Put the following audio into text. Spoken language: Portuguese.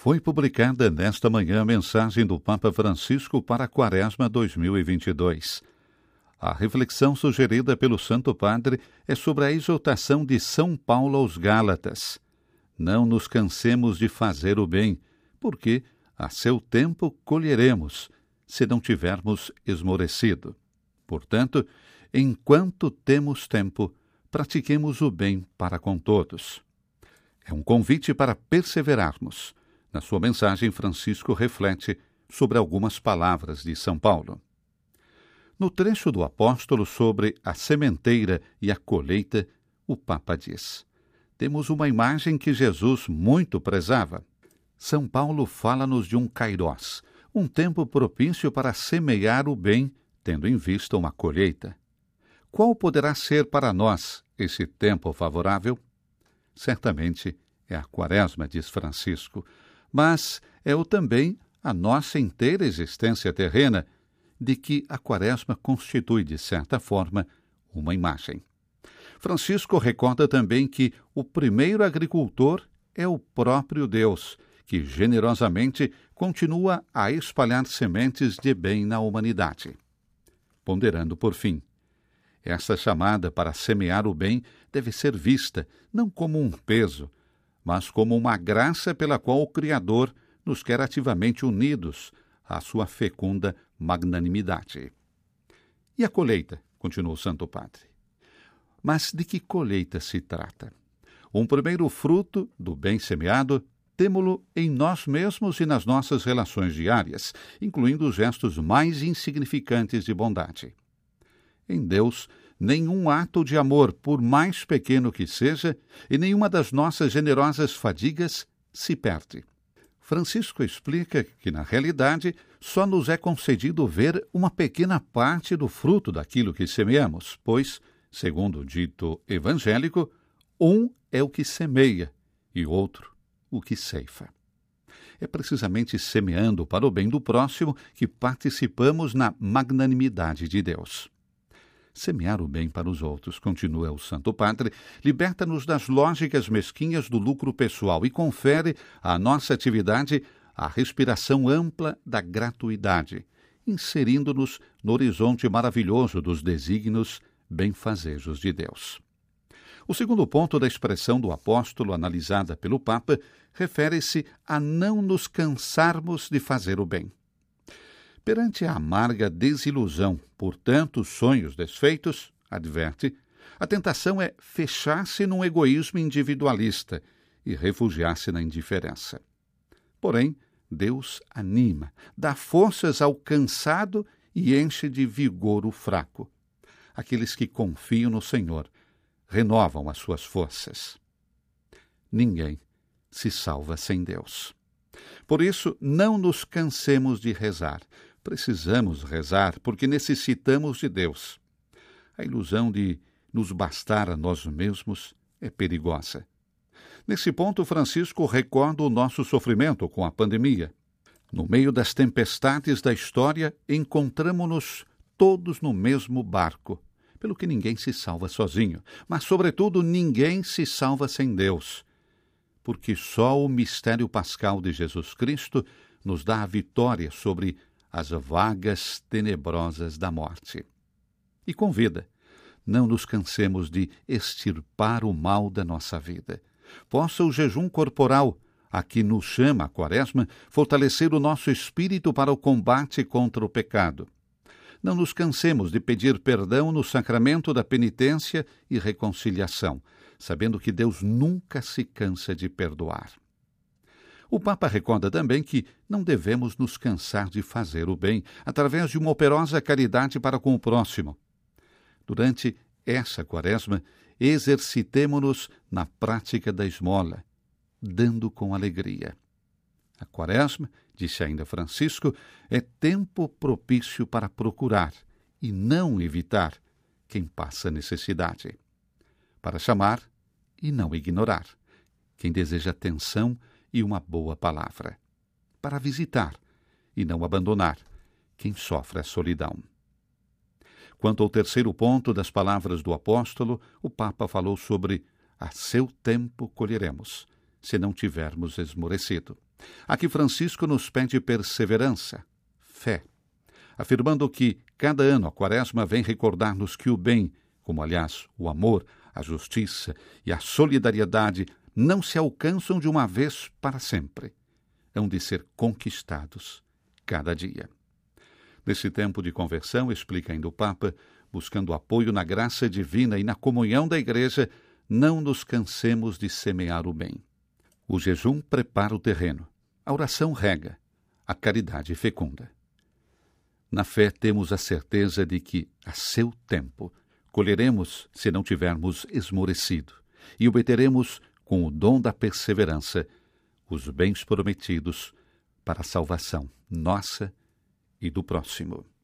Foi publicada nesta manhã a mensagem do Papa Francisco para a Quaresma 2022. A reflexão sugerida pelo Santo Padre é sobre a exortação de São Paulo aos Gálatas. Não nos cansemos de fazer o bem, porque a seu tempo colheremos, se não tivermos esmorecido. Portanto, enquanto temos tempo, pratiquemos o bem para com todos. É um convite para perseverarmos. Na sua mensagem, Francisco reflete sobre algumas palavras de São Paulo. No trecho do apóstolo sobre a sementeira e a colheita, o Papa diz: temos uma imagem que Jesus muito prezava. São Paulo fala-nos de um kairós, um tempo propício para semear o bem, tendo em vista uma colheita. Qual poderá ser para nós esse tempo favorável? Certamente é a Quaresma, diz Francisco, mas é também a nossa inteira existência terrena, de que a Quaresma constitui, de certa forma, uma imagem. Francisco recorda também que o primeiro agricultor é o próprio Deus, que generosamente continua a espalhar sementes de bem na humanidade. Ponderando por fim, esta chamada para semear o bem deve ser vista não como um peso, mas como uma graça pela qual o Criador nos quer ativamente unidos à sua fecunda magnanimidade. E a colheita, continuou o Santo Padre. Mas de que colheita se trata? Um primeiro fruto do bem semeado, temo-lo em nós mesmos e nas nossas relações diárias, incluindo os gestos mais insignificantes de bondade. Em Deus, nenhum ato de amor, por mais pequeno que seja, e nenhuma das nossas generosas fadigas se perde. Francisco explica que, na realidade, só nos é concedido ver uma pequena parte do fruto daquilo que semeamos, pois, segundo o dito evangélico, um é o que semeia e outro o que ceifa. É precisamente semeando para o bem do próximo que participamos na magnanimidade de Deus. Semear o bem para os outros, continua o Santo Padre, liberta-nos das lógicas mesquinhas do lucro pessoal e confere à nossa atividade a respiração ampla da gratuidade, inserindo-nos no horizonte maravilhoso dos desígnios benfazejos de Deus. O segundo ponto da expressão do apóstolo, analisada pelo Papa, refere-se a não nos cansarmos de fazer o bem. Perante a amarga desilusão por tantos sonhos desfeitos, adverte, a tentação é fechar-se num egoísmo individualista e refugiar-se na indiferença. Porém, Deus anima, dá forças ao cansado e enche de vigor o fraco. Aqueles que confiam no Senhor renovam as suas forças. Ninguém se salva sem Deus. Por isso, não nos cansemos de rezar. Precisamos rezar porque necessitamos de Deus. A ilusão de nos bastar a nós mesmos é perigosa. Nesse ponto, Francisco recorda o nosso sofrimento com a pandemia. No meio das tempestades da história, encontramo-nos todos no mesmo barco, pelo que ninguém se salva sozinho, mas, sobretudo, ninguém se salva sem Deus, porque só o mistério pascal de Jesus Cristo nos dá a vitória sobre as vagas tenebrosas da morte. E convida, não nos cansemos de extirpar o mal da nossa vida. Possa o jejum corporal, a que nos chama a Quaresma, fortalecer o nosso espírito para o combate contra o pecado. Não nos cansemos de pedir perdão no sacramento da penitência e reconciliação, sabendo que Deus nunca se cansa de perdoar. O Papa recorda também que não devemos nos cansar de fazer o bem através de uma operosa caridade para com o próximo. Durante essa Quaresma, exercitemo-nos na prática da esmola, dando com alegria. A Quaresma, disse ainda Francisco, é tempo propício para procurar e não evitar quem passa necessidade, para chamar e não ignorar quem deseja atenção e uma boa palavra, para visitar e não abandonar quem sofre a solidão. Quanto ao terceiro ponto das palavras do apóstolo, o Papa falou sobre a seu tempo colheremos, se não tivermos esmorecido. Aqui Francisco nos pede perseverança, fé, afirmando que cada ano a Quaresma vem recordar-nos que o bem, como aliás o amor, a justiça e a solidariedade, não se alcançam de uma vez para sempre. Hão de ser conquistados cada dia. Nesse tempo de conversão, explica ainda o Papa, buscando apoio na graça divina e na comunhão da Igreja, não nos cansemos de semear o bem. O jejum prepara o terreno, a oração rega, a caridade fecunda. Na fé temos a certeza de que, a seu tempo, colheremos se não tivermos esmorecido, e obteremos, com o dom da perseverança, os bens prometidos para a salvação nossa e do próximo.